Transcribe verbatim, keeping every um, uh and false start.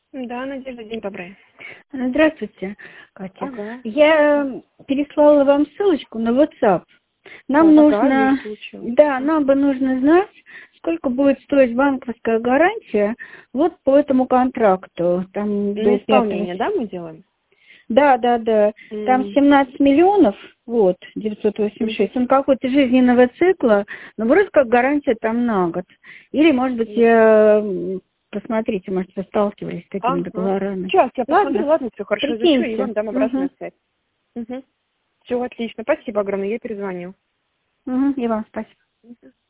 Да, Надежда, день добрый. Здравствуйте, Катя. Ага. Я переслала вам ссылочку на WhatsApp. Нам Ага, нужно, вижу, получилось. да, нам бы нужно знать, сколько будет стоить банковская гарантия вот по этому контракту. Там На до исполнение, пятого. да, мы делаем? Да, да, да. Там М, семнадцать миллионов, вот, девятьсот восемьдесят шесть. Он какой-то жизненного цикла, но вроде как гарантия там на год. Или, может быть, я... м, Посмотрите, может, вы сталкивались с такими Ага. договорами. Сейчас я посмотрю, Ладно? ладно, все хорошо изучу и Прикиньте. вам дам обратную Угу. связь. Угу. Все отлично, спасибо огромное, я перезвоню. Угу. И вам спасибо. Мгм.